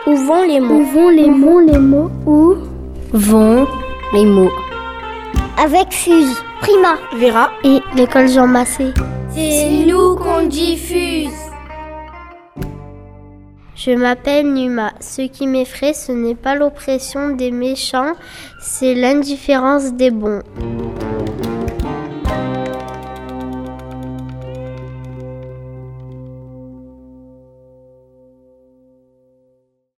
Où vont les mots? Où vont les mots? Où vont les mots? Avec Fuse, Prima, Vera et l'école Jean Massé. C'est nous qu'on diffuse. Je m'appelle Numa. Ce qui m'effraie, ce n'est pas l'oppression des méchants, c'est l'indifférence des bons.